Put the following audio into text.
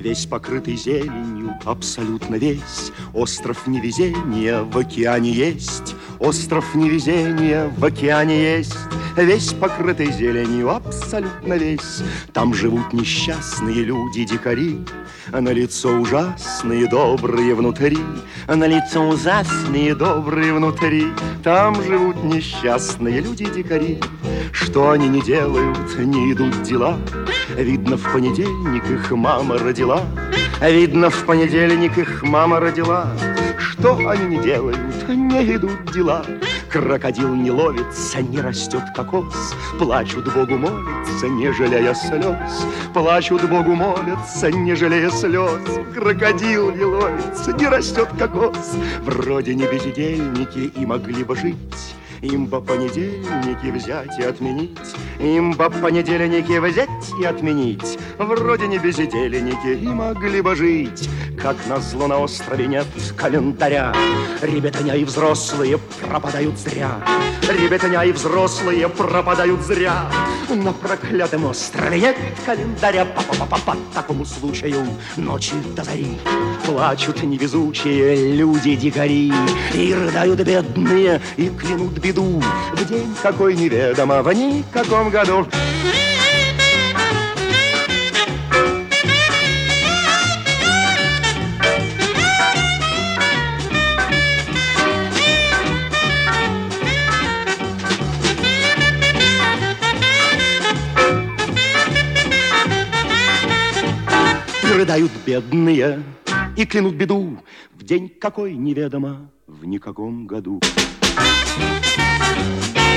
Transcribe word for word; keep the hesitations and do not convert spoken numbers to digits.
Весь покрытый зеленью, абсолютно весь. Остров невезения в океане есть. Остров невезения в океане есть. Весь покрытый зеленью, абсолютно весь. Там живут несчастные люди-дикари, а на лицо ужасные, добрые внутри. А на лицо ужасные, добрые внутри. Там живут несчастные люди-дикари. Что они не делают, не идут дела. Видно, в понедельник их мама родила. Видно, в понедельник их мама родила. Что они не делают, не идут дела. Крокодил не ловится, не растет кокос. Плачут Богу молятся, не жалея слез. Плачут Богу молятся, не жалея слез. Крокодил не ловится, не растет кокос. Вроде не бездельники и могли бы жить. Им по понедельнике взять и отменить. Им по понедельнике взять и отменить. Вроде не бездельники и могли бы жить. Как назло на острове нет календаря. Ребятня и взрослые пропадают зря. Ребятня и взрослые пропадают зря. На проклятом острове нет календаря. По-по-по-по по такому случаю ночи до зари плачут невезучие люди-дикари. И рыдают бедные, и клянут беду в день какой неведомо, в никаком году. Рыдают бедные и клянут беду в день какой неведомо, в никаком году.